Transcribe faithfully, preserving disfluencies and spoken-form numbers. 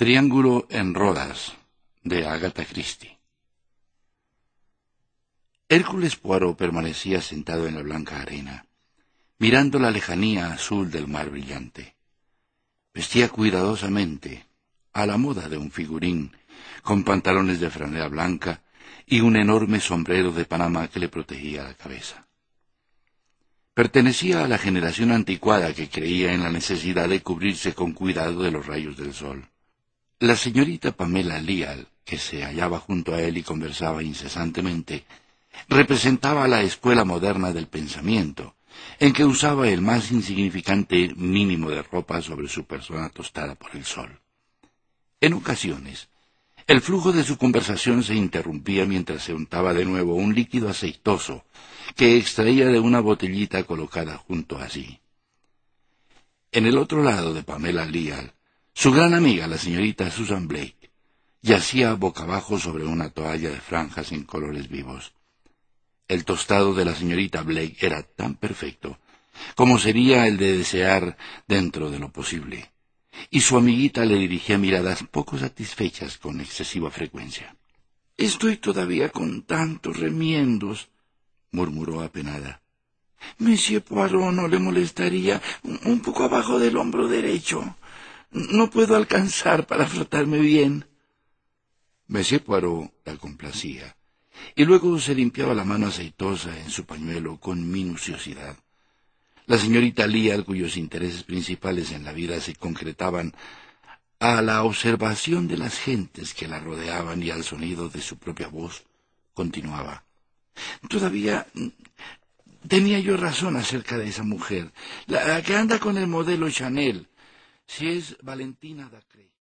Triángulo en Rodas, de Agatha Christie. Hércules Poirot permanecía sentado en la blanca arena, mirando la lejanía azul del mar brillante. Vestía cuidadosamente, a la moda de un figurín, con pantalones de franela blanca y un enorme sombrero de Panamá que le protegía la cabeza. Pertenecía a la generación anticuada que creía en la necesidad de cubrirse con cuidado de los rayos del sol. La señorita Pamela Leal, que se hallaba junto a él y conversaba incesantemente, representaba a la escuela moderna del pensamiento, en que usaba el más insignificante mínimo de ropa sobre su persona tostada por el sol. En ocasiones, el flujo de su conversación se interrumpía mientras se untaba de nuevo un líquido aceitoso que extraía de una botellita colocada junto a sí. En el otro lado de Pamela Leal, su gran amiga, la señorita Susan Blake, yacía boca abajo sobre una toalla de franjas en colores vivos. El tostado de la señorita Blake era tan perfecto como sería el de desear dentro de lo posible, y su amiguita le dirigía miradas poco satisfechas con excesiva frecuencia. «Estoy todavía con tantos remiendos», murmuró apenada. «Monsieur Poirot, ¿no le molestaría un poco abajo del hombro derecho? No puedo alcanzar para frotarme bien». Monsieur Poirot la complacía, y luego se limpiaba la mano aceitosa en su pañuelo con minuciosidad. La señorita Leal, cuyos intereses principales en la vida se concretaban a la observación de las gentes que la rodeaban y al sonido de su propia voz, continuaba. «Todavía tenía yo razón acerca de esa mujer, la que anda con el modelo Chanel, si es Valentina Dacre».